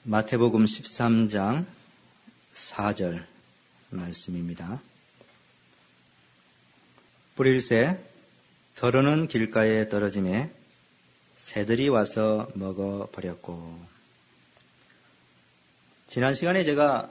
마태복음 13장 4절 말씀입니다. 뿌릴새 더러는 길가에 떨어짐에 새들이 와서 먹어버렸고. 지난 시간에 제가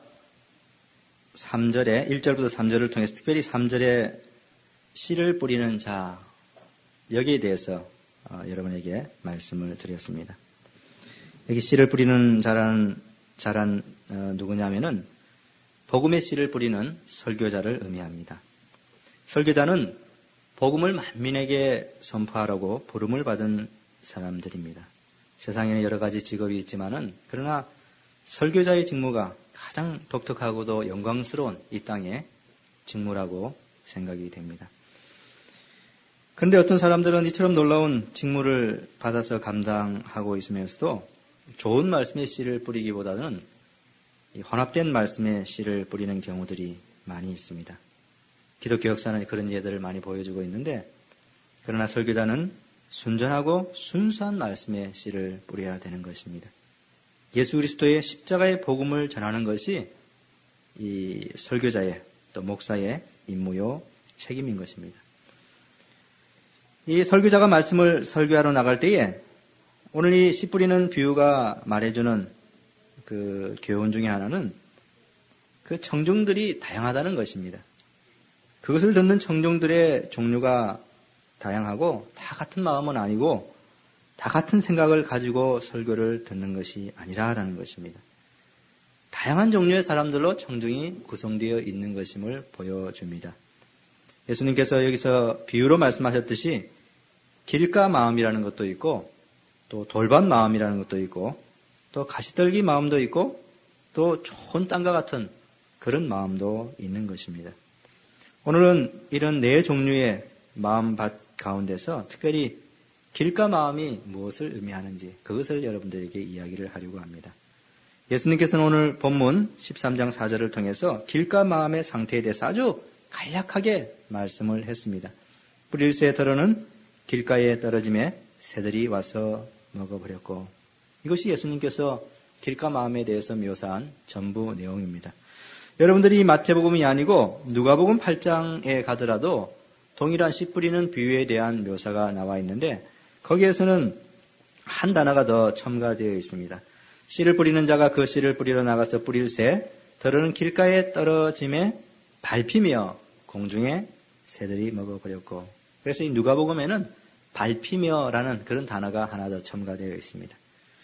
3절에 1절부터 3절을 통해서 특별히 3절에 씨를 뿌리는 자, 여기에 대해서 여러분에게 말씀을 드렸습니다. 여기 씨를 뿌리는 자란 누구냐면은 복음의 씨를 뿌리는 설교자를 의미합니다. 설교자는 복음을 만민에게 선포하라고 부름을 받은 사람들입니다. 세상에는 여러 가지 직업이 있지만은 그러나 설교자의 직무가 가장 독특하고도 영광스러운 이 땅의 직무라고 생각이 됩니다. 그런데 어떤 사람들은 이처럼 놀라운 직무를 받아서 감당하고 있으면서도 좋은 말씀의 씨를 뿌리기보다는 혼합된 말씀의 씨를 뿌리는 경우들이 많이 있습니다. 기독교 역사는 그런 예들을 많이 보여주고 있는데, 그러나 설교자는 순전하고 순수한 말씀의 씨를 뿌려야 되는 것입니다. 예수 그리스도의 십자가의 복음을 전하는 것이 이 설교자의 또 목사의 임무요 책임인 것입니다. 이 설교자가 말씀을 설교하러 나갈 때에 오늘 이 씨 뿌리는 비유가 말해주는 그 교훈 중에 하나는 그 청중들이 다양하다는 것입니다. 그것을 듣는 청중들의 종류가 다양하고 다 같은 마음은 아니고 다 같은 생각을 가지고 설교를 듣는 것이 아니라라는 것입니다. 다양한 종류의 사람들로 청중이 구성되어 있는 것임을 보여줍니다. 예수님께서 여기서 비유로 말씀하셨듯이 길가 마음이라는 것도 있고 또 돌밭 마음이라는 것도 있고 또 가시떨기 마음도 있고 또 좋은 땅과 같은 그런 마음도 있는 것입니다. 오늘은 이런 네 종류의 마음밭 가운데서 특별히 길가 마음이 무엇을 의미하는지 그것을 여러분들에게 이야기를 하려고 합니다. 예수님께서는 오늘 본문 13장 4절을 통해서 길가 마음의 상태에 대해서 아주 간략하게 말씀을 했습니다. 뿌릴새 더러는 길가에 떨어짐에 새들이 와서 먹어버렸고, 이것이 예수님께서 길가 마음에 대해서 묘사한 전부 내용입니다. 여러분들이 마태복음이 아니고 누가복음 8장에 가더라도 동일한 씨 뿌리는 비유에 대한 묘사가 나와 있는데 거기에서는 한 단어가 더 첨가되어 있습니다. 씨를 뿌리는 자가 그 씨를 뿌리러 나가서 뿌릴새 더러는 길가에 떨어짐에 밟히며 공중에 새들이 먹어버렸고, 그래서 이 누가복음에는 밟히며라는 그런 단어가 하나 더 첨가되어 있습니다.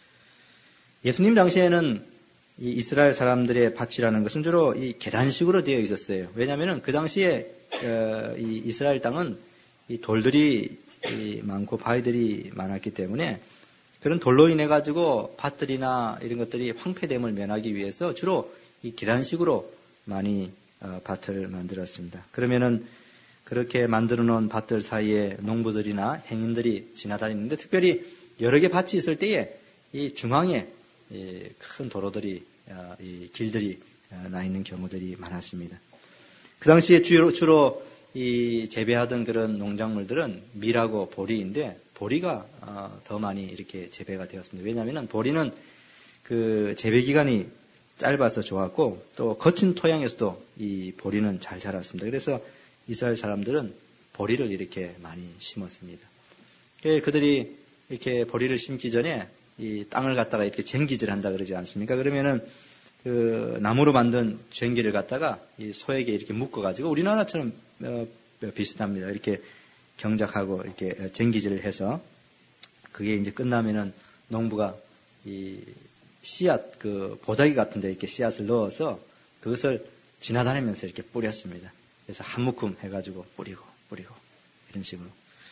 예수님 당시에는 이 이스라엘 사람들의 밭이라는 것은 주로 이 계단식으로 되어 있었어요. 왜냐하면 그 당시에 이 이스라엘 땅은 이 돌들이 많고 바위들이 많았기 때문에 그런 돌로 인해 가지고 밭들이나 이런 것들이 황폐됨을 면하기 위해서 주로 이 계단식으로 많이 밭을 만들었습니다. 그러면은 그렇게 만들어 놓은 밭들 사이에 농부들이나 행인들이 지나다니는데 특별히 여러 개 밭이 있을 때에 이 중앙에 큰 도로들이, 이 길들이 나 있는 경우들이 많았습니다. 그 당시에 주로 이 재배하던 그런 농작물들은 밀하고 보리인데 보리가 더 많이 이렇게 재배가 되었습니다. 왜냐하면 보리는 그 재배 기간이 짧아서 좋았고 또 거친 토양에서도 이 보리는 잘 자랐습니다. 그래서 이스라엘 사람들은 보리를 이렇게 많이 심었습니다. 그들이 이렇게 보리를 심기 전에 이 땅을 갖다가 이렇게 쟁기질 한다 그러지 않습니까? 그러면은 그 나무로 만든 쟁기를 갖다가 이 소에게 이렇게 묶어가지고 우리나라처럼 비슷합니다. 이렇게 경작하고 이렇게 쟁기질을 해서 그게 이제 끝나면은 농부가 이 씨앗 그 보자기 같은 데 이렇게 씨앗을 넣어서 그것을 지나다니면서 이렇게 뿌렸습니다. 그래서 한 묶음 해가지고 뿌리고 이런 식으로.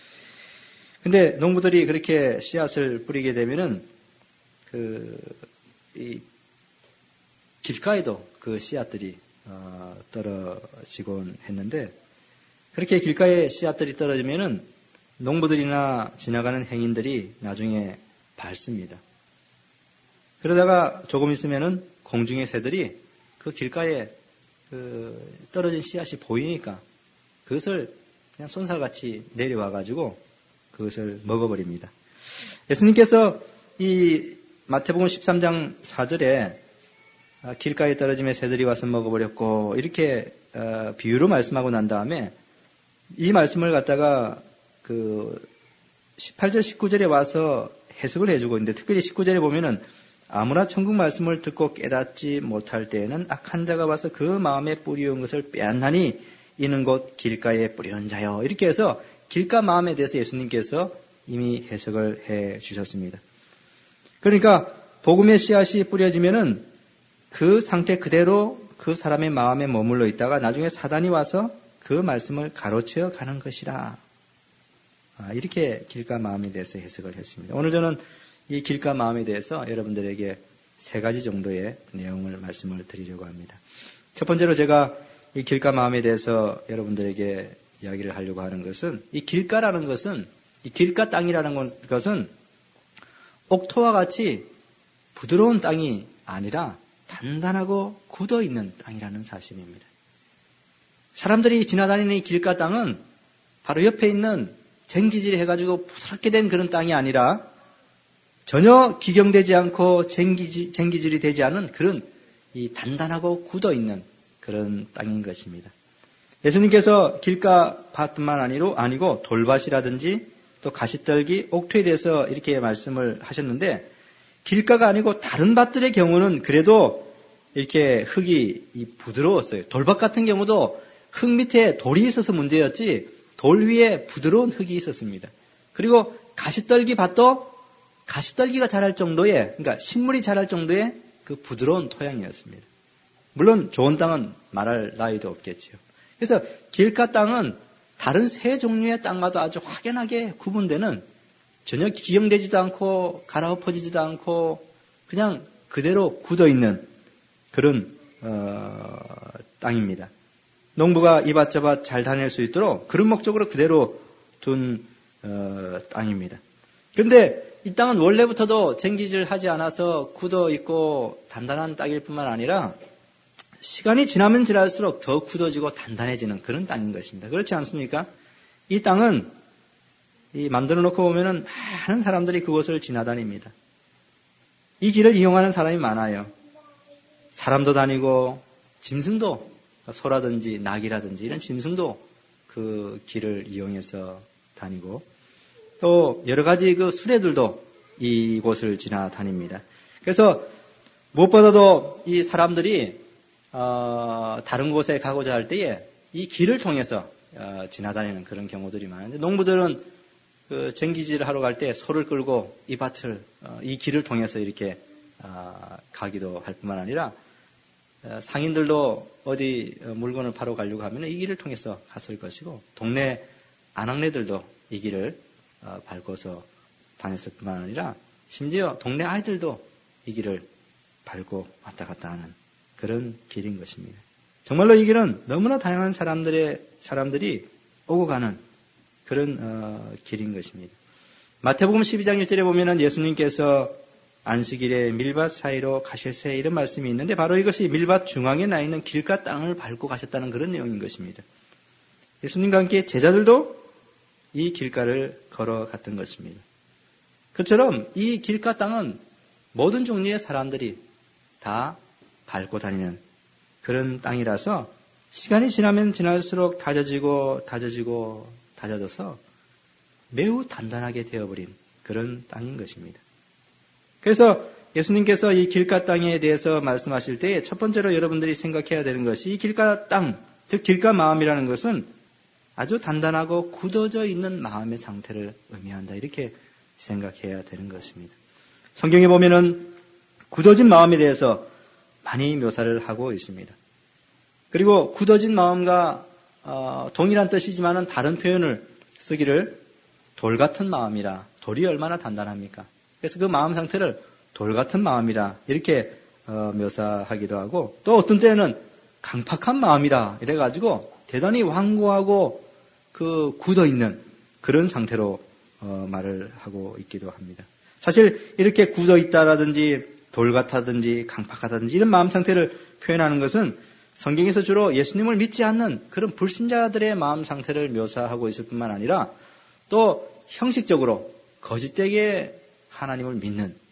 근데 농부들이 그렇게 씨앗을 뿌리게 되면은 이 길가에도 그 씨앗들이 떨어지곤 했는데 그렇게 길가에 씨앗들이 떨어지면은 농부들이나 지나가는 행인들이 나중에 밟습니다. 그러다가 조금 있으면은 공중의 새들이 그 길가에 떨어진 씨앗이 보이니까 그것을 그냥 쏜살같이 내려와가지고 그것을 먹어버립니다. 예수님께서 이 마태복음 13장 4절에 길가에 떨어짐에 새들이 와서 먹어버렸고 이렇게 비유로 말씀하고 난 다음에 이 말씀을 갖다가 그 18절 19절에 와서 해석을 해주고 있는데 특별히 19절에 보면은 아무나 천국 말씀을 듣고 깨닫지 못할 때에는 악한 자가 와서 그 마음에 뿌리온 것을 빼앗나니 이는 곧 길가에 뿌리는 자요. 이렇게 해서 길가 마음에 대해서 예수님께서 이미 해석을 해 주셨습니다. 그러니까 복음의 씨앗이 뿌려지면은 그 상태 그대로 그 사람의 마음에 머물러 있다가 나중에 사단이 와서 그 말씀을 가로채어 가는 것이라. 이렇게 길가 마음에 대해서 해석을 했습니다. 오늘 저는 이 길가 마음에 대해서 여러분들에게 3가지 정도의 내용을 말씀을 드리려고 합니다. 첫 번째로 제가 이 길가 마음에 대해서 여러분들에게 이야기를 하려고 하는 것은 이 길가라는 것은 이 길가 땅이라는 것은 옥토와 같이 부드러운 땅이 아니라 단단하고 굳어있는 땅이라는 사실입니다. 사람들이 지나다니는 이 길가 땅은 바로 옆에 있는 쟁기질 해가지고 부드럽게 된 그런 땅이 아니라 전혀 기경되지 않고 쟁기질이 되지 않은 그런 이 단단하고 굳어있는 그런 땅인 것입니다. 예수님께서 길가 밭뿐만 아니고 돌밭이라든지 또 가시떨기, 옥토에 대해서 이렇게 말씀을 하셨는데 길가가 아니고 다른 밭들의 경우는 그래도 이렇게 흙이 부드러웠어요. 돌밭 같은 경우도 흙 밑에 돌이 있어서 문제였지 돌 위에 부드러운 흙이 있었습니다. 그리고 가시떨기 밭도 가시떨기가 자랄 정도의, 그러니까 식물이 자랄 정도의 그 부드러운 토양이었습니다. 물론 좋은 땅은 말할 나위도 없겠지요. 그래서 길가 땅은 다른 세 종류의 땅과도 아주 확연하게 구분되는 전혀 기경되지도 않고 갈아엎어지지도 않고 그냥 그대로 굳어있는 그런 땅입니다. 농부가 이 밭 저 밭 잘 다닐 수 있도록 그런 목적으로 그대로 둔 땅입니다. 그런데 이 땅은 원래부터도 쟁기질하지 않아서 굳어있고 단단한 땅일 뿐만 아니라 시간이 지나면 지날수록 더 굳어지고 단단해지는 그런 땅인 것입니다. 그렇지 않습니까? 이 땅은 만들어 놓고 보면은 많은 사람들이 그곳을 지나다닙니다. 이 길을 이용하는 사람이 많아요. 사람도 다니고 짐승도 소라든지 낙이라든지 이런 짐승도 그 길을 이용해서 다니고 또 여러 가지 그 수레들도 이곳을 지나다닙니다. 그래서 무엇보다도 이 사람들이 다른 곳에 가고자 할 때에 이 길을 통해서 지나다니는 그런 경우들이 많은데 농부들은 그 쟁기질을 하러 갈 때 소를 끌고 이 밭을 이 길을 통해서 이렇게 가기도 할 뿐만 아니라 상인들도 어디 물건을 팔러 가려고 하면 이 길을 통해서 갔을 것이고 동네 아낙네들도 이 길을 밟고서 다녔을 뿐만 아니라 심지어 동네 아이들도 이 길을 밟고 왔다 갔다 하는 그런 길인 것입니다. 정말로 이 길은 너무나 다양한 사람들이 오고 가는 그런 길인 것입니다. 마태복음 12장 1절에 보면은 예수님께서 안식일에 밀밭 사이로 가실새 이런 말씀이 있는데 바로 이것이 밀밭 중앙에 나 있는 길가 땅을 밟고 가셨다는 그런 내용인 것입니다. 예수님과 함께 제자들도 이 길가를 걸어갔던 것입니다. 그처럼 이 길가 땅은 모든 종류의 사람들이 다 밟고 다니는 그런 땅이라서 시간이 지나면 지날수록 다져져서 매우 단단하게 되어버린 그런 땅인 것입니다. 그래서 예수님께서 이 길가 땅에 대해서 말씀하실 때 첫 번째로 여러분들이 생각해야 되는 것이 이 길가 땅, 즉 길가 마음이라는 것은 아주 단단하고 굳어져 있는 마음의 상태를 의미한다. 이렇게 생각해야 되는 것입니다. 성경에 보면은 굳어진 마음에 대해서 많이 묘사를 하고 있습니다. 그리고 굳어진 마음과 동일한 뜻이지만은 다른 표현을 쓰기를 돌 같은 마음이라. 돌이 얼마나 단단합니까? 그래서 그 마음 상태를 돌 같은 마음이라 이렇게 묘사하기도 하고 또 어떤 때는 강팍한 마음이라 이래가지고 대단히 완고하고 그 굳어있는 그런 상태로 말을 하고 있기도 합니다. 사실 이렇게 굳어있다라든지 돌 같다든지 강팍하다든지 이런 마음 상태를 표현하는 것은 성경에서 주로 예수님을 믿지 않는 그런 불신자들의 마음 상태를 묘사하고 있을 뿐만 아니라 또 형식적으로 거짓되게 하나님을 믿는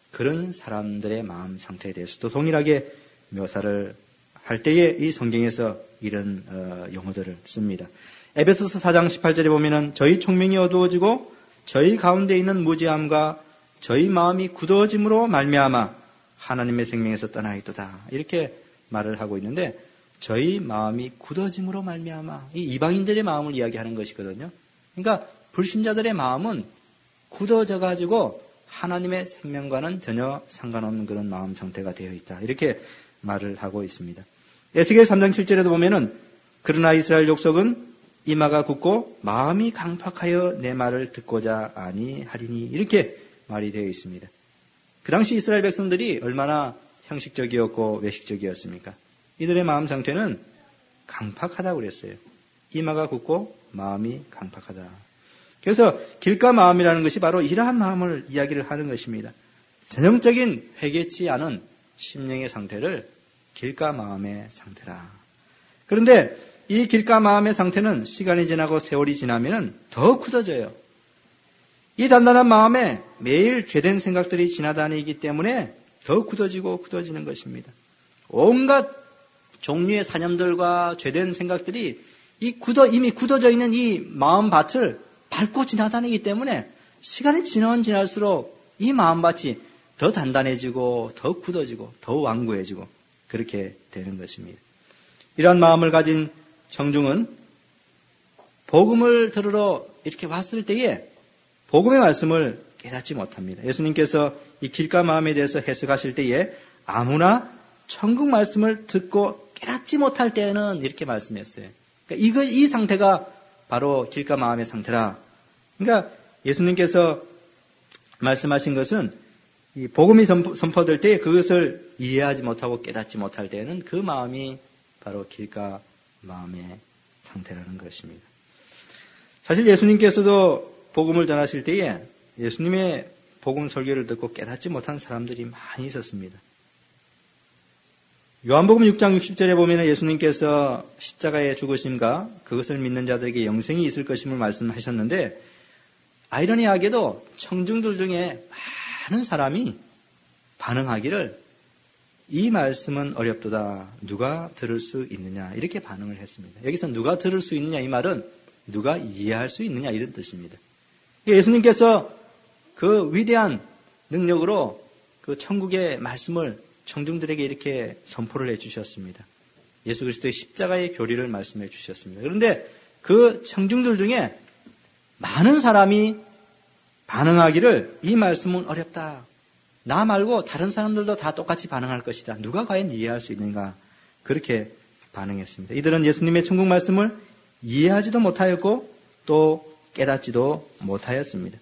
그런 사람들의 마음 상태에 대해서도 동일하게 묘사를 할 때에 이 성경에서 이런 용어들을 씁니다. 에베소서 4장 18절에 보면은 저희 총명이 어두워지고 저희 가운데 있는 무지함과 저희 마음이 굳어짐으로 말미암아 하나님의 생명에서 떠나 있도다. 이렇게 말을 하고 있는데 저희 마음이 굳어짐으로 말미암아 이 이방인들의 마음을 이야기하는 것이거든요. 그러니까 불신자들의 마음은 굳어져 가지고 하나님의 생명과는 전혀 상관없는 그런 마음 상태가 되어 있다. 이렇게 말을 하고 있습니다. 에스겔 3장 7절에도 보면은 그러나 이스라엘 족속은 이마가 굳고 마음이 강팍하여 내 말을 듣고자 아니하리니 이렇게 말이 되어 있습니다. 그 당시 이스라엘 백성들이 얼마나 형식적이었고 외식적이었습니까? 이들의 마음 상태는 강팍하다고 그랬어요. 이마가 굳고 마음이 강팍하다. 그래서 길가 마음이라는 것이 바로 이러한 마음을 이야기를 하는 것입니다. 전형적인 회개치 않은 심령의 상태를 길가 마음의 상태라. 그런데 이 길가 마음의 상태는 시간이 지나고 세월이 지나면 더 굳어져요. 이 단단한 마음에 매일 죄된 생각들이 지나다니기 때문에 더 굳어지는 것입니다. 온갖 종류의 사념들과 죄된 생각들이 이미 굳어져 있는 이 마음밭을 밟고 지나다니기 때문에 시간이 지나면 지날수록 이 마음밭이 더 단단해지고 더 굳어지고 더 완고해지고 그렇게 되는 것입니다. 이러한 마음을 가진 청중은 복음을 들으러 이렇게 왔을 때에 복음의 말씀을 깨닫지 못합니다. 예수님께서 이 길가 마음에 대해서 해석하실 때에 아무나 천국 말씀을 듣고 깨닫지 못할 때에는 이렇게 말씀했어요. 그러니까 이 상태가 바로 길가 마음의 상태라. 그러니까 예수님께서 말씀하신 것은 이 복음이 선포될 때 그것을 이해하지 못하고 깨닫지 못할 때에는 그 마음이 바로 길가 마음의 상태라는 것입니다. 사실 예수님께서도 복음을 전하실 때에 예수님의 복음 설교를 듣고 깨닫지 못한 사람들이 많이 있었습니다. 요한복음 6장 60절에 보면 예수님께서 십자가의 죽으심과 그것을 믿는 자들에게 영생이 있을 것임을 말씀하셨는데 아이러니하게도 청중들 중에 많은 사람이 반응하기를 이 말씀은 어렵도다. 누가 들을 수 있느냐 이렇게 반응을 했습니다. 여기서 누가 들을 수 있느냐 이 말은 누가 이해할 수 있느냐 이런 뜻입니다. 예수님께서 그 위대한 능력으로 그 천국의 말씀을 청중들에게 이렇게 선포를 해주셨습니다. 예수 그리스도의 십자가의 교리를 말씀해 주셨습니다. 그런데 그 청중들 중에 많은 사람이 반응하기를 이 말씀은 어렵다. 나 말고 다른 사람들도 다 똑같이 반응할 것이다. 누가 과연 이해할 수 있는가? 그렇게 반응했습니다. 이들은 예수님의 천국 말씀을 이해하지도 못하였고 또 깨닫지도 못하였습니다.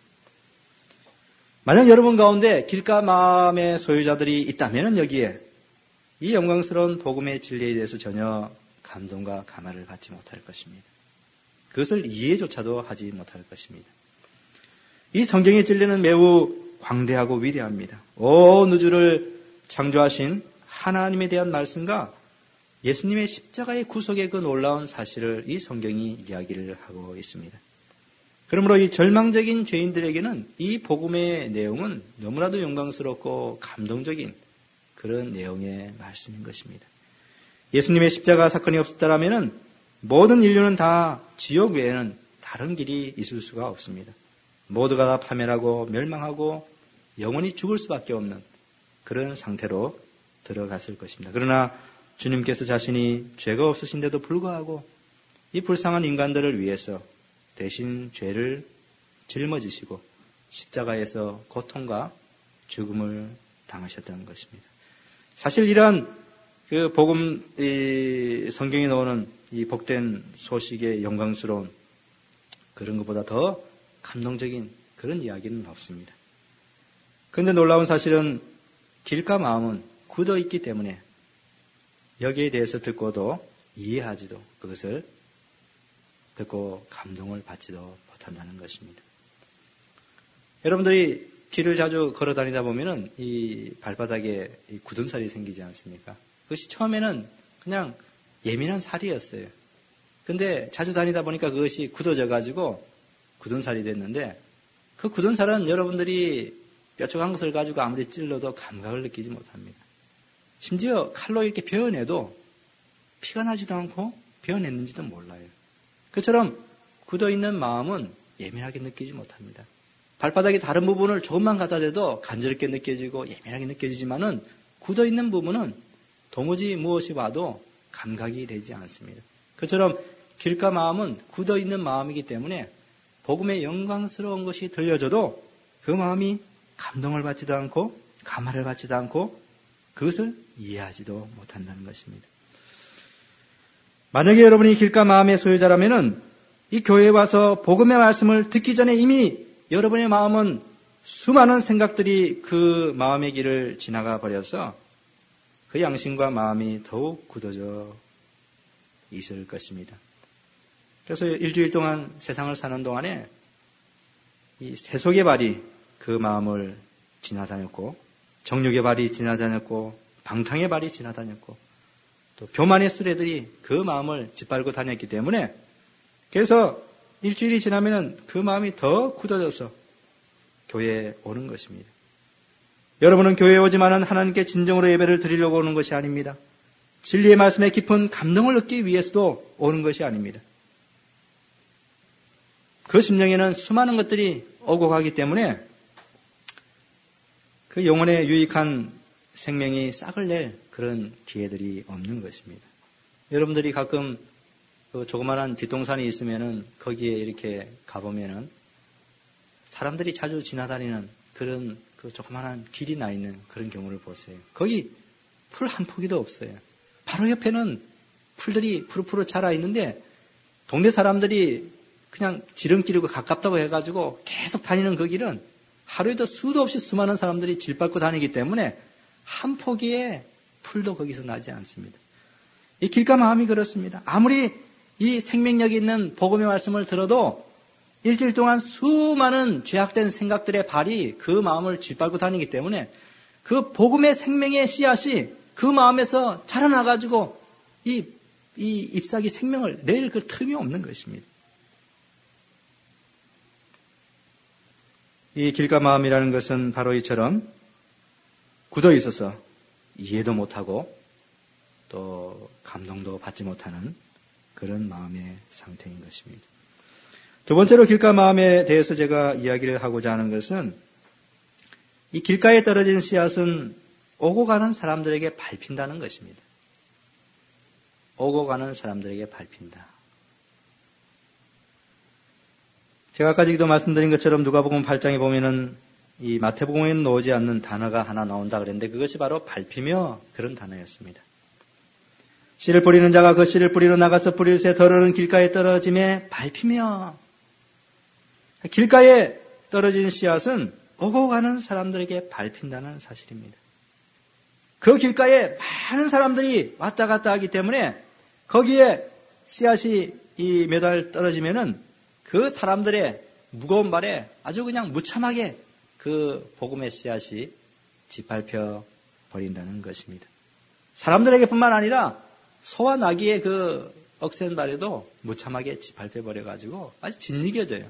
만약 여러분 가운데 길가 마음의 소유자들이 있다면 여기에 이 영광스러운 복음의 진리에 대해서 전혀 감동과 감화를 받지 못할 것입니다. 그것을 이해조차도 하지 못할 것입니다. 이 성경의 진리는 매우 광대하고 위대합니다. 온 우주를 창조하신 하나님에 대한 말씀과 예수님의 십자가의 구속의 그 놀라운 사실을 이 성경이 이야기를 하고 있습니다. 그러므로 이 절망적인 죄인들에게는 이 복음의 내용은 너무나도 영광스럽고 감동적인 그런 내용의 말씀인 것입니다. 예수님의 십자가 사건이 없었다면 모든 인류는 다 지옥 외에는 다른 길이 있을 수가 없습니다. 모두가 다 파멸하고 멸망하고 영원히 죽을 수밖에 없는 그런 상태로 들어갔을 것입니다. 그러나 주님께서 자신이 죄가 없으신데도 불구하고 이 불쌍한 인간들을 위해서 대신 죄를 짊어지시고 십자가에서 고통과 죽음을 당하셨다는 것입니다. 사실 이러한 그 복음 성경에 나오는 이 복된 소식의 영광스러운 그런 것보다 더 감동적인 그런 이야기는 없습니다. 그런데 놀라운 사실은 길가 마음은 굳어 있기 때문에 여기에 대해서 듣고도 이해하지도 그것을 듣고 감동을 받지도 못한다는 것입니다. 여러분들이 길을 자주 걸어 다니다 보면은 이 발바닥에 이 굳은 살이 생기지 않습니까? 그것이 처음에는 그냥 예민한 살이었어요. 근데 자주 다니다 보니까 그것이 굳어져 가지고 굳은 살이 됐는데 그 굳은 살은 여러분들이 뾰족한 것을 가지고 아무리 찔러도 감각을 느끼지 못합니다. 심지어 칼로 이렇게 베어내도 피가 나지도 않고 베어냈는지도 몰라요. 그처럼 굳어있는 마음은 예민하게 느끼지 못합니다. 발바닥의 다른 부분을 조금만 갖다 대도 간절하게 느껴지고 예민하게 느껴지지만은 굳어있는 부분은 도무지 무엇이 와도 감각이 되지 않습니다. 그처럼 길가 마음은 굳어있는 마음이기 때문에 복음의 영광스러운 것이 들려져도 그 마음이 감동을 받지도 않고 감화를 받지도 않고 그것을 이해하지도 못한다는 것입니다. 만약에 여러분이 길가 마음의 소유자라면은 이 교회에 와서 복음의 말씀을 듣기 전에 이미 여러분의 마음은 수많은 생각들이 그 마음의 길을 지나가 버려서 그 양심과 마음이 더욱 굳어져 있을 것입니다. 그래서 일주일 동안 세상을 사는 동안에 이 세속의 발이 그 마음을 지나다녔고 정욕의 발이 지나다녔고 방탕의 발이 지나다녔고 또 교만의 수레들이 그 마음을 짓밟고 다녔기 때문에 그래서 일주일이 지나면은 그 마음이 더 굳어져서 교회에 오는 것입니다. 여러분은 교회에 오지만은 하나님께 진정으로 예배를 드리려고 오는 것이 아닙니다. 진리의 말씀에 깊은 감동을 얻기 위해서도 오는 것이 아닙니다. 그 심령에는 수많은 것들이 오고 가기 때문에 그 영혼에 유익한 생명이 싹을 낼 그런 기회들이 없는 것입니다. 여러분들이 가끔 그 조그마한 뒷동산이 있으면은 거기에 이렇게 가보면은 사람들이 자주 지나다니는 그런 그 조그마한 길이 나 있는 그런 경우를 보세요. 거기 풀 한 포기도 없어요. 바로 옆에는 풀들이 푸르푸르 자라 있는데 동네 사람들이 그냥 지름길이고 가깝다고 해가지고 계속 다니는 그 길은 하루에도 수도 없이 수많은 사람들이 질밟고 다니기 때문에 한 포기의 풀도 거기서 나지 않습니다. 이 길가 마음이 그렇습니다. 아무리 이 생명력이 있는 복음의 말씀을 들어도 일주일 동안 수많은 죄악된 생각들의 발이 그 마음을 짓밟고 다니기 때문에 그 복음의 생명의 씨앗이 그 마음에서 자라나가지고 이 잎사귀 생명을 낼 그 틈이 없는 것입니다. 이 길가 마음이라는 것은 바로 이처럼 굳어 있어서 이해도 못하고 또 감동도 받지 못하는 그런 마음의 상태인 것입니다. 두 번째로 길가 마음에 대해서 제가 이야기를 하고자 하는 것은 이 길가에 떨어진 씨앗은 오고 가는 사람들에게 밟힌다는 것입니다. 오고 가는 사람들에게 밟힌다. 제가 아까 전에도 말씀드린 것처럼 누가복음 8장에 보면은 이 마태복음에는 나오지 않는 단어가 하나 나온다 그랬는데 그것이 바로 밟히며 그런 단어였습니다. 씨를 뿌리는 자가 그 씨를 뿌리러 나가서 뿌릴새 더러는 길가에 떨어짐에 밟히며 길가에 떨어진 씨앗은 오고 가는 사람들에게 밟힌다는 사실입니다. 그 길가에 많은 사람들이 왔다 갔다 하기 때문에 거기에 씨앗이 이 매달 떨어지면은 그 사람들의 무거운 발에 아주 그냥 무참하게 그 복음의 씨앗이 짓밟혀 버린다는 것입니다. 사람들에게뿐만 아니라 소와 나귀의 그 억센 발에도 무참하게 짓밟혀 버려가지고 아주 짓이겨져요.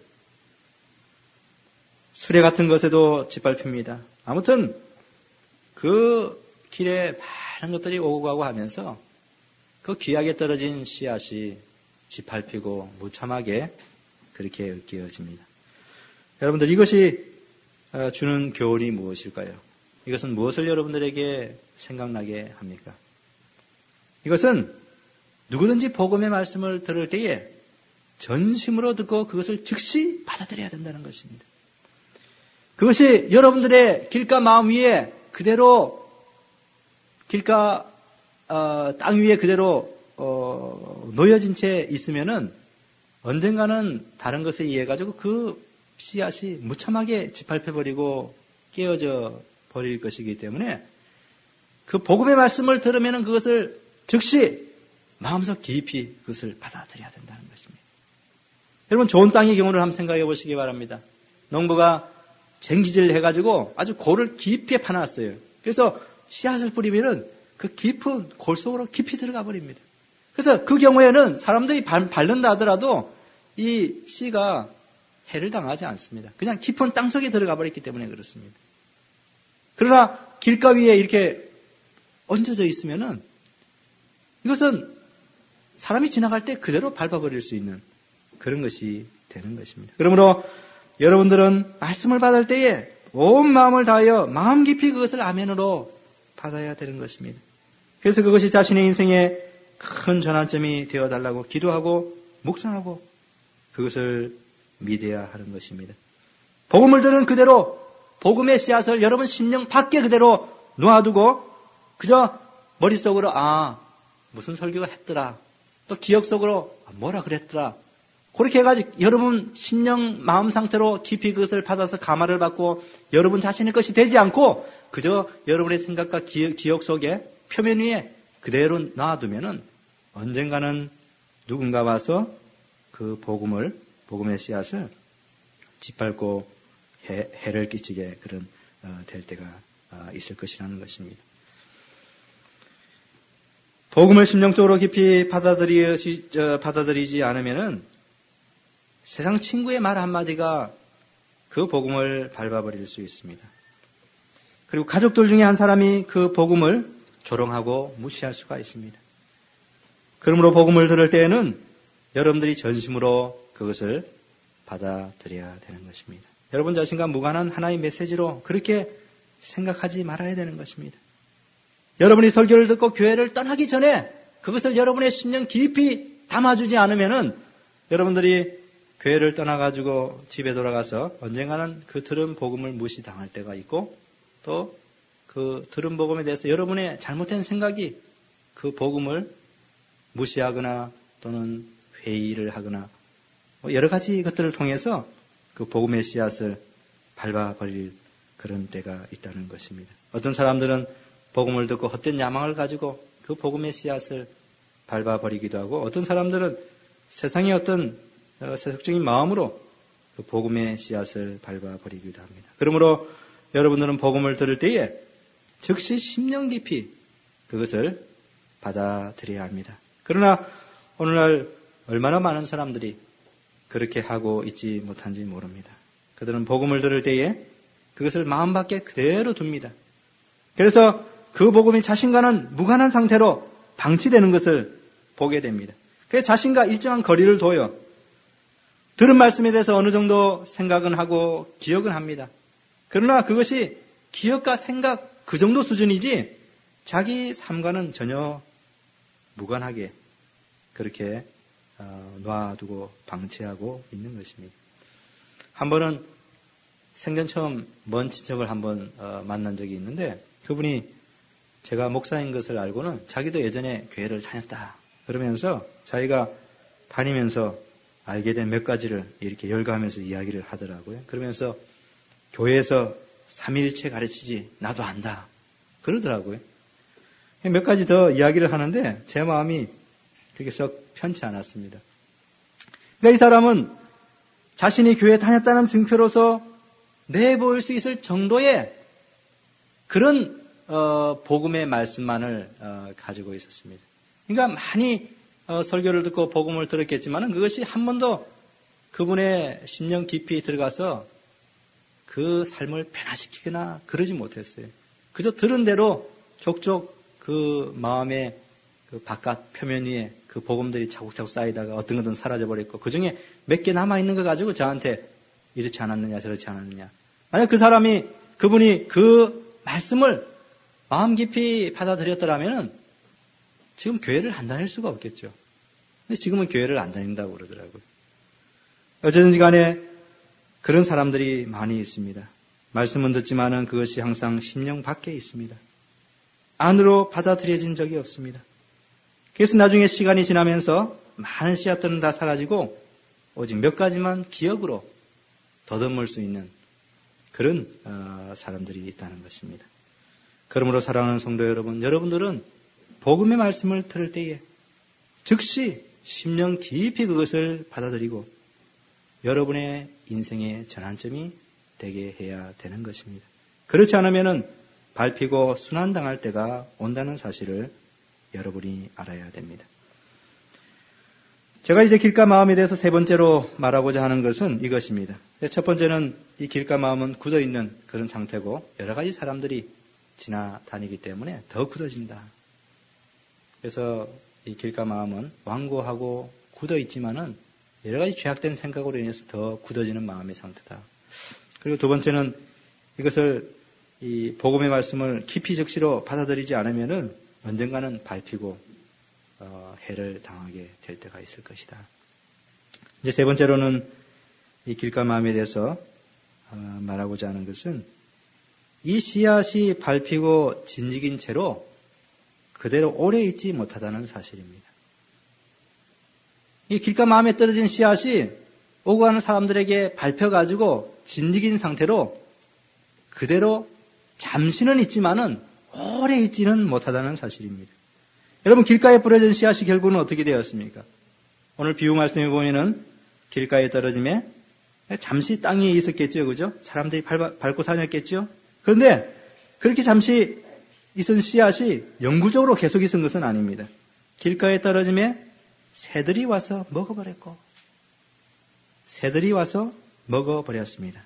수레 같은 것에도 짓밟힙니다. 아무튼 그 길에 많은 것들이 오고 가고 하면서 그 귀하게 떨어진 씨앗이 짓밟히고 무참하게 그렇게 엮여집니다. 여러분들 이것이 주는 교훈이 무엇일까요? 이것은 무엇을 여러분들에게 생각나게 합니까? 이것은 누구든지 복음의 말씀을 들을 때에 전심으로 듣고 그것을 즉시 받아들여야 된다는 것입니다. 그것이 여러분들의 길가 마음 위에 그대로 길가 땅 위에 그대로 놓여진 채 있으면은 언젠가는 다른 것에 의해 가지고 그 씨앗이 무참하게 짓밟혀버리고 깨어져 버릴 것이기 때문에 그 복음의 말씀을 들으면은 그것을 즉시 마음속 깊이 그것을 받아들여야 된다는 것입니다. 여러분 좋은 땅의 경우를 한번 생각해 보시기 바랍니다. 농부가 쟁기질을 해가지고 아주 골을 깊이 파놨어요. 그래서 씨앗을 뿌리면은 그 깊은 골 속으로 깊이 들어가 버립니다. 그래서 그 경우에는 사람들이 밟는다 하더라도 이 씨가 해를 당하지 않습니다. 그냥 깊은 땅 속에 들어가 버렸기 때문에 그렇습니다. 그러나 길가 위에 이렇게 얹어져 있으면은 이것은 사람이 지나갈 때 그대로 밟아버릴 수 있는 그런 것이 되는 것입니다. 그러므로 여러분들은 말씀을 받을 때에 온 마음을 다하여 마음 깊이 그것을 아멘으로 받아야 되는 것입니다. 그래서 그것이 자신의 인생의 큰 전환점이 되어달라고 기도하고 묵상하고 그것을 믿어야 하는 것입니다. 복음을 들은 그대로 복음의 씨앗을 여러분 심령 밖에 그대로 놓아두고 그저 머릿속으로 무슨 설교가 했더라. 또 기억 속으로 뭐라 그랬더라. 그렇게 해가지고 여러분 심령 마음 상태로 깊이 그것을 받아서 감화를 받고 여러분 자신의 것이 되지 않고 그저 여러분의 생각과 기억 속에 표면 위에 그대로 놔두면은 언젠가는 누군가 와서 그 복음의 씨앗을 짓밟고 해를 끼치게 그런 될 때가 있을 것이라는 것입니다. 복음을 심령적으로 깊이 받아들이지 않으면은 세상 친구의 말 한마디가 그 복음을 밟아버릴 수 있습니다. 그리고 가족들 중에 한 사람이 그 복음을 조롱하고 무시할 수가 있습니다. 그러므로 복음을 들을 때에는 여러분들이 전심으로 그것을 받아들여야 되는 것입니다. 여러분 자신과 무관한 하나의 메시지로 그렇게 생각하지 말아야 되는 것입니다. 여러분이 설교를 듣고 교회를 떠나기 전에 그것을 여러분의 심령 깊이 담아주지 않으면은 여러분들이 교회를 떠나가지고 집에 돌아가서 언젠가는 그 들은 복음을 무시당할 때가 있고 또 그 들은 복음에 대해서 여러분의 잘못된 생각이 그 복음을 무시하거나 또는 회의를 하거나 여러 가지 것들을 통해서 그 복음의 씨앗을 밟아버릴 그런 때가 있다는 것입니다. 어떤 사람들은 복음을 듣고 헛된 야망을 가지고 그 복음의 씨앗을 밟아버리기도 하고 어떤 사람들은 세상의 어떤 세속적인 마음으로 그 복음의 씨앗을 밟아버리기도 합니다. 그러므로 여러분들은 복음을 들을 때에 즉시 심령 깊이 그것을 받아들여야 합니다. 그러나 오늘날 얼마나 많은 사람들이 그렇게 하고 있지 못한지 모릅니다. 그들은 복음을 들을 때에 그것을 마음 밖에 그대로 둡니다. 그래서 그 복음이 자신과는 무관한 상태로 방치되는 것을 보게 됩니다. 그래서 자신과 일정한 거리를 둬요. 들은 말씀에 대해서 어느 정도 생각은 하고 기억은 합니다. 그러나 그것이 기억과 생각 그 정도 수준이지 자기 삶과는 전혀 무관하게 그렇게 놔두고 방치하고 있는 것입니다. 한 번은 생전 처음 먼 친척을 한번 만난 적이 있는데 그분이 제가 목사인 것을 알고는 자기도 예전에 교회를 다녔다 그러면서 자기가 다니면서 알게 된 몇 가지를 이렇게 열거하면서 이야기를 하더라고요. 그러면서 교회에서 삼위일체 가르치지 나도 안다 그러더라고요. 몇 가지 더 이야기를 하는데 제 마음이 그게 썩 편치 않았습니다. 그러니까 이 사람은 자신이 교회에 다녔다는 증표로서 내보일 수 있을 정도의 그런 복음의 말씀만을 가지고 있었습니다. 그러니까 많이 설교를 듣고 복음을 들었겠지만 그것이 한 번도 그분의 심령 깊이 들어가서 그 삶을 변화시키거나 그러지 못했어요. 그저 들은 대로 족족 그 마음의 그 바깥 표면 위에 그 복음들이 차곡차곡 쌓이다가 어떤 것은 사라져버렸고 그 중에 몇 개 남아있는 거 가지고 저한테 이렇지 않았느냐 저렇지 않았느냐. 만약 그분이 그 말씀을 마음 깊이 받아들였더라면 지금 교회를 안 다닐 수가 없겠죠. 근데 지금은 교회를 안 다닌다고 그러더라고요. 어쨌든지 간에 그런 사람들이 많이 있습니다. 말씀은 듣지만은 그것이 항상 심령 밖에 있습니다. 안으로 받아들여진 적이 없습니다. 그래서 나중에 시간이 지나면서 많은 씨앗들은 다 사라지고 오직 몇 가지만 기억으로 더듬을 수 있는 그런 사람들이 있다는 것입니다. 그러므로 사랑하는 성도 여러분, 여러분들은 복음의 말씀을 들을 때에 즉시 심령 깊이 그것을 받아들이고 여러분의 인생의 전환점이 되게 해야 되는 것입니다. 그렇지 않으면 밟히고 순환당할 때가 온다는 사실을 여러분이 알아야 됩니다. 제가 이제 길가 마음에 대해서 세 번째로 말하고자 하는 것은 이것입니다. 첫 번째는 이 길가 마음은 굳어있는 그런 상태고 여러 가지 사람들이 지나다니기 때문에 더 굳어진다. 그래서 이 길가 마음은 완고하고 굳어있지만은 여러 가지 죄악된 생각으로 인해서 더 굳어지는 마음의 상태다. 그리고 두 번째는 이것을 이 복음의 말씀을 깊이 적시로 받아들이지 않으면은 언젠가는 밟히고 해를 당하게 될 때가 있을 것이다. 이제 세 번째로는 이 길가 마음에 대해서 말하고자 하는 것은 이 씨앗이 밟히고 진직인 채로 그대로 오래 있지 못하다는 사실입니다. 이 길가 마음에 떨어진 씨앗이 오고 가는 사람들에게 밟혀가지고 진직인 상태로 그대로 잠시는 있지만은 오래 있지는 못하다는 사실입니다. 여러분, 길가에 뿌려진 씨앗이 결국은 어떻게 되었습니까? 오늘 비유 말씀에 보면은 길가에 떨어짐에 잠시 땅 위에 있었겠죠, 그죠? 사람들이 밟고 다녔겠죠? 그런데 그렇게 잠시 있은 씨앗이 영구적으로 계속 있은 것은 아닙니다. 길가에 떨어짐에 새들이 와서 먹어버렸고, 새들이 와서 먹어버렸습니다.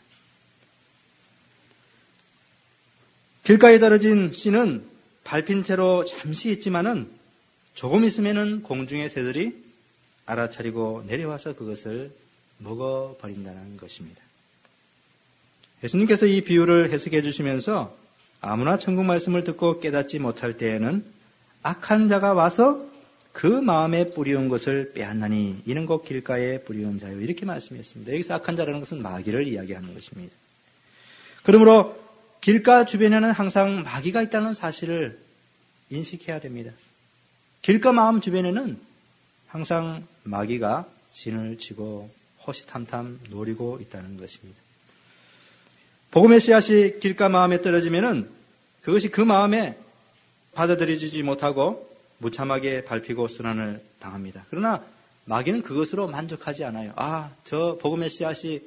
길가에 떨어진 씨는 밟힌 채로 잠시 있지만은 조금 있으면은 공중의 새들이 알아차리고 내려와서 그것을 먹어버린다는 것입니다. 예수님께서 이 비유를 해석해 주시면서 아무나 천국 말씀을 듣고 깨닫지 못할 때에는 악한 자가 와서 그 마음에 뿌리운 것을 빼앗나니 이는 곧 길가에 뿌리운 자요, 이렇게 말씀했습니다. 여기서 악한 자라는 것은 마귀를 이야기하는 것입니다. 그러므로 길가 주변에는 항상 마귀가 있다는 사실을 인식해야 됩니다. 길가 마음 주변에는 항상 마귀가 진을 치고 호시탐탐 노리고 있다는 것입니다. 복음의 씨앗이 길가 마음에 떨어지면은 그것이 그 마음에 받아들여지지 못하고 무참하게 밟히고 순환을 당합니다. 그러나 마귀는 그것으로 만족하지 않아요. 저 복음의 씨앗이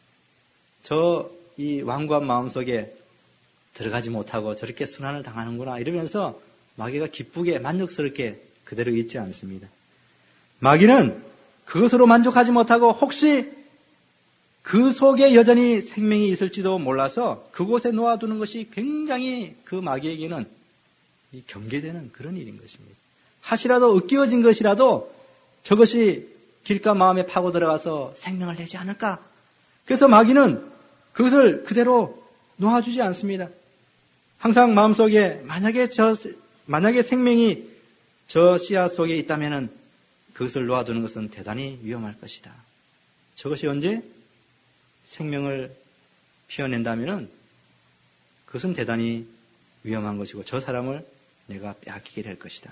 이 완고한 마음속에 들어가지 못하고 저렇게 순환을 당하는구나 이러면서 마귀가 기쁘게 만족스럽게 그대로 있지 않습니다. 마귀는 그것으로 만족하지 못하고 혹시 그 속에 여전히 생명이 있을지도 몰라서 그곳에 놓아두는 것이 굉장히 그 마귀에게는 경계되는 그런 일인 것입니다. 하시라도 으깨어진 것이라도 저것이 길가 마음에 파고 들어가서 생명을 내지 않을까? 그래서 마귀는 그것을 그대로 놓아주지 않습니다. 항상 마음속에 만약에 생명이 저 씨앗 속에 있다면은 그것을 놓아두는 것은 대단히 위험할 것이다. 저것이 언제 생명을 피워낸다면은 그것은 대단히 위험한 것이고 저 사람을 내가 빼앗기게 될 것이다.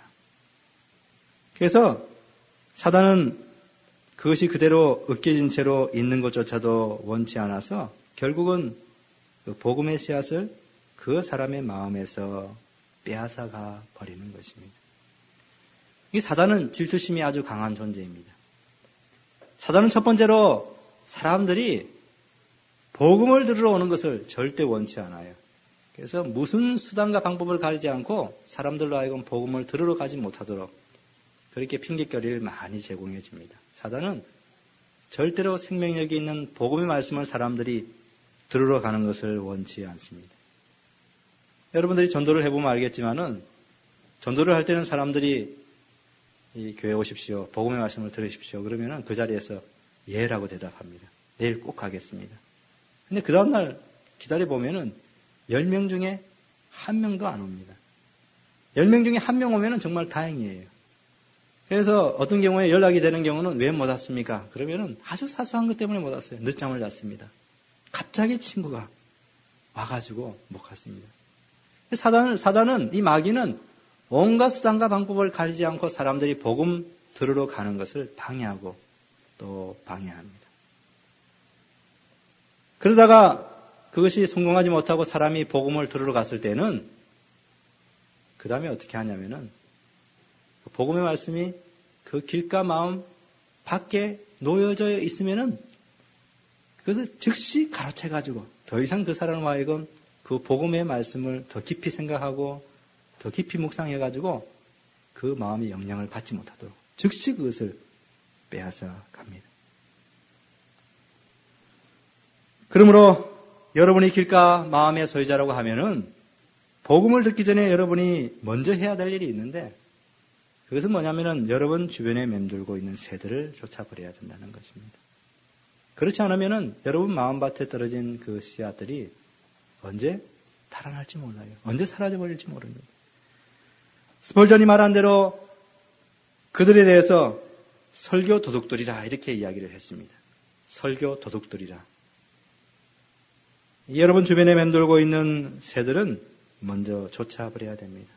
그래서 사단은 그것이 그대로 으깨진 채로 있는 것조차도 원치 않아서 결국은 그 복음의 씨앗을 그 사람의 마음에서 빼앗아가 버리는 것입니다. 이 사단은 질투심이 아주 강한 존재입니다. 사단은 첫 번째로 사람들이 복음을 들으러 오는 것을 절대 원치 않아요. 그래서 무슨 수단과 방법을 가리지 않고 사람들로 하여금 복음을 들으러 가지 못하도록 그렇게 핑계거리를 많이 제공해 줍니다. 사단은 절대로 생명력이 있는 복음의 말씀을 사람들이 들으러 가는 것을 원치 않습니다. 여러분들이 전도를 해보면 알겠지만은 전도를 할 때는 사람들이 이 교회 오십시오, 복음의 말씀을 들으십시오 그러면은 그 자리에서 예라고 대답합니다. 내일 꼭 가겠습니다. 근데 그 다음날 기다려보면은 10명 중에 1명도 안 옵니다. 10명 중에 1명 오면은 정말 다행이에요. 그래서 어떤 경우에 연락이 되는 경우는 왜 못 왔습니까? 그러면은 아주 사소한 것 때문에 못 왔어요. 늦잠을 잤습니다. 갑자기 친구가 와가지고 못 갔습니다. 사단은, 이 마귀는 온갖 수단과 방법을 가리지 않고 사람들이 복음 들으러 가는 것을 방해하고 또 방해합니다. 그러다가 그것이 성공하지 못하고 사람이 복음을 들으러 갔을 때는 그 다음에 어떻게 하냐면은 복음의 말씀이 그 길가 마음 밖에 놓여져 있으면은 그것을 즉시 가로채가지고 더 이상 그 사람을 하여금 그 복음의 말씀을 더 깊이 생각하고 더 깊이 묵상해가지고 그 마음의 영향을 받지 못하도록 즉시 그것을 빼앗아 갑니다. 그러므로 여러분이 길가 마음의 소유자라고 하면은 복음을 듣기 전에 여러분이 먼저 해야 될 일이 있는데 그것은 뭐냐면은 여러분 주변에 맴돌고 있는 새들을 쫓아버려야 된다는 것입니다. 그렇지 않으면은 여러분 마음밭에 떨어진 그 씨앗들이 언제 달아날지 몰라요. 언제 사라져버릴지 모릅니다. 스펄전이 말한 대로 그들에 대해서 설교 도둑들이라 이렇게 이야기를 했습니다. 설교 도둑들이라. 여러분 주변에 맴돌고 있는 새들은 먼저 쫓아버려야 됩니다.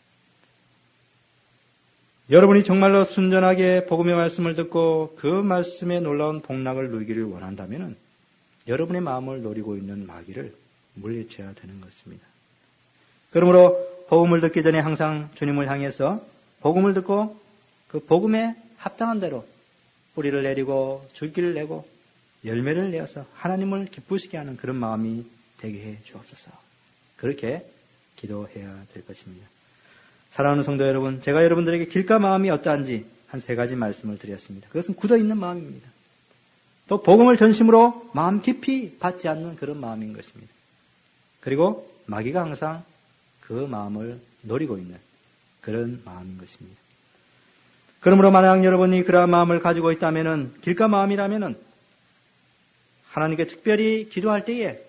여러분이 정말로 순전하게 복음의 말씀을 듣고 그 말씀의 놀라운 복락을 누리기를 원한다면 여러분의 마음을 노리고 있는 마귀를 물리쳐야 되는 것입니다. 그러므로 복음을 듣기 전에 항상 주님을 향해서 복음을 듣고 그 복음에 합당한 대로 뿌리를 내리고 줄기를 내고 열매를 내어서 하나님을 기쁘시게 하는 그런 마음이 되게 해 주옵소서. 그렇게 기도해야 될 것입니다. 사랑하는 성도 여러분, 제가 여러분들에게 길가 마음이 어떠한지 한 3가지 말씀을 드렸습니다. 그것은 굳어있는 마음입니다. 또 복음을 전심으로 마음 깊이 받지 않는 그런 마음인 것입니다. 그리고 마귀가 항상 그 마음을 노리고 있는 그런 마음인 것입니다. 그러므로 만약 여러분이 그러한 마음을 가지고 있다면은 길가 마음이라면은 하나님께 특별히 기도할 때에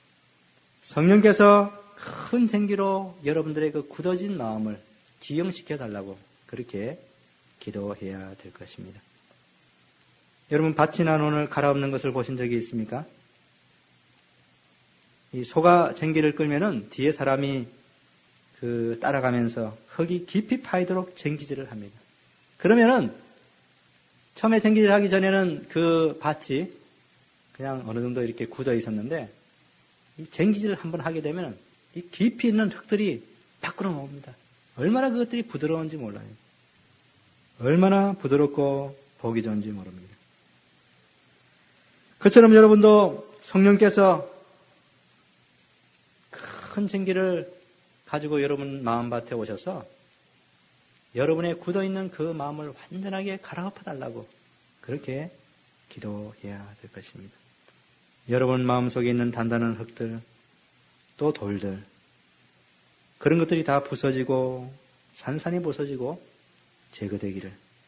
성령께서 큰 쟁기로 여러분들의 그 굳어진 마음을 기영시켜 달라고 그렇게 기도해야 될 것입니다. 여러분 밭이나 논을 갈아엎는 것을 보신 적이 있습니까? 이 소가 쟁기를 끌면은 뒤에 사람이 그 따라가면서 흙이 깊이 파이도록 쟁기질을 합니다. 그러면은 처음에 쟁기질 하기 전에는 그 밭이 그냥 어느 정도 이렇게 굳어 있었는데 이 쟁기질을 한번 하게 되면 이 깊이 있는 흙들이 밖으로 나옵니다. 얼마나 그것들이 부드러운지 몰라요. 얼마나 부드럽고 보기 좋은지 모릅니다. 그처럼 여러분도 성령께서 큰 쟁기를 가지고 여러분 마음밭에 오셔서 여러분의 굳어있는 그 마음을 완전하게 갈아엎어달라고 그렇게 기도해야 될 것입니다. 여러분 마음속에 있는 단단한 흙들, 또 돌들, 그런 것들이 다 부서지고 산산이 부서지고 제거되기를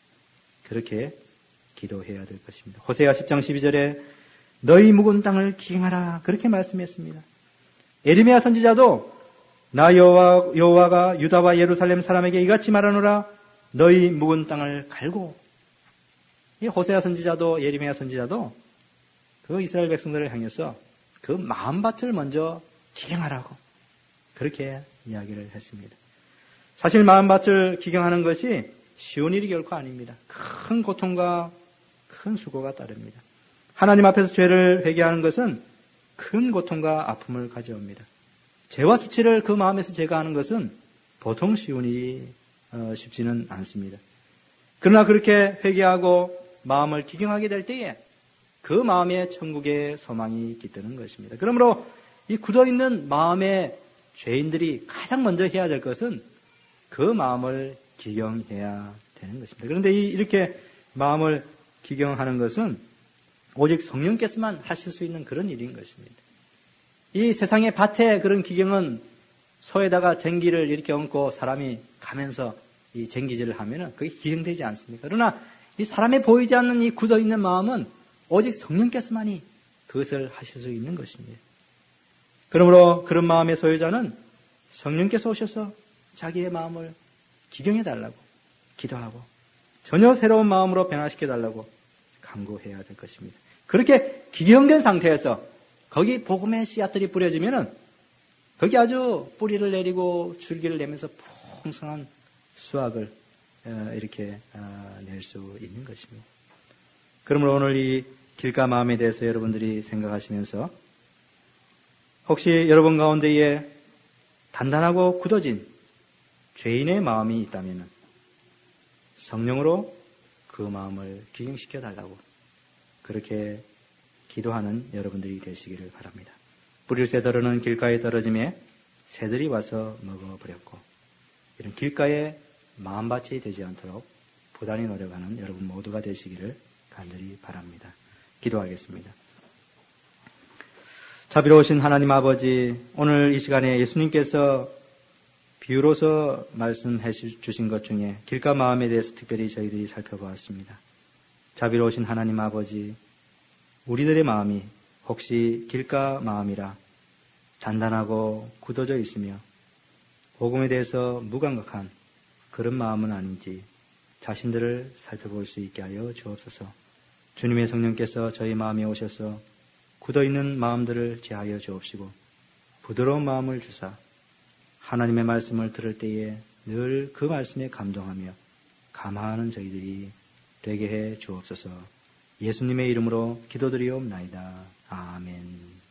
그렇게 기도해야 될 것입니다. 호세아 10장 12절에 너희 묵은 땅을 기경하라 그렇게 말씀했습니다. 에르미야 선지자도 나 여호와가 유다와 예루살렘 사람에게 이같이 말하노라 너희 묵은 땅을 갈고 이 호세아 선지자도 예레미야 선지자도 그 이스라엘 백성들을 향해서 그 마음밭을 먼저 기경하라고 그렇게 이야기를 했습니다. 사실 마음밭을 기경하는 것이 쉬운 일이 결코 아닙니다. 큰 고통과 큰 수고가 따릅니다. 하나님 앞에서 죄를 회개하는 것은 큰 고통과 아픔을 가져옵니다. 죄와 수치를 그 마음에서 제거하는 것은 보통 쉬운 일이 쉽지는 않습니다. 그러나 그렇게 회개하고 마음을 기경하게 될 때에 그 마음에 천국의 소망이 깃드는 것입니다. 그러므로 이 굳어있는 마음의 죄인들이 가장 먼저 해야 될 것은 그 마음을 기경해야 되는 것입니다. 그런데 이렇게 마음을 기경하는 것은 오직 성령께서만 하실 수 있는 그런 일인 것입니다. 이 세상의 밭의 그런 기경은 소에다가 쟁기를 이렇게 얹고 사람이 가면서 이 쟁기질을 하면은 그게 기경되지 않습니까? 그러나 이 사람의 보이지 않는 이 굳어있는 마음은 오직 성령께서만이 그것을 하실 수 있는 것입니다. 그러므로 그런 마음의 소유자는 성령께서 오셔서 자기의 마음을 기경해달라고 기도하고 전혀 새로운 마음으로 변화시켜달라고 간구해야 될 것입니다. 그렇게 기경된 상태에서 거기 복음의 씨앗들이 뿌려지면은 거기 아주 뿌리를 내리고 줄기를 내면서 풍성한 수확을 이렇게 낼 수 있는 것입니다. 그러므로 오늘 이 길가 마음에 대해서 여러분들이 생각하시면서 혹시 여러분 가운데에 단단하고 굳어진 죄인의 마음이 있다면 성령으로 그 마음을 기경시켜 달라고 그렇게 기도하는 여러분들이 되시기를 바랍니다. 뿌릴 새 더러는 길가에 떨어짐에 새들이 와서 먹어버렸고 이런 길가에 마음밭이 되지 않도록 부단히 노력하는 여러분 모두가 되시기를 간절히 바랍니다. 기도하겠습니다. 자비로우신 하나님 아버지, 오늘 이 시간에 예수님께서 비유로서 말씀해 주신 것 중에 길가 마음에 대해서 특별히 저희들이 살펴보았습니다. 자비로우신 하나님 아버지, 우리들의 마음이 혹시 길가 마음이라 단단하고 굳어져 있으며 복음에 대해서 무감각한 그런 마음은 아닌지 자신들을 살펴볼 수 있게 하여 주옵소서. 주님의 성령께서 저희 마음에 오셔서 굳어있는 마음들을 제하여 주옵시고 부드러운 마음을 주사 하나님의 말씀을 들을 때에 늘 그 말씀에 감동하며 감화하는 저희들이 되게 해 주옵소서. 예수님의 이름으로 기도드리옵나이다. 아멘.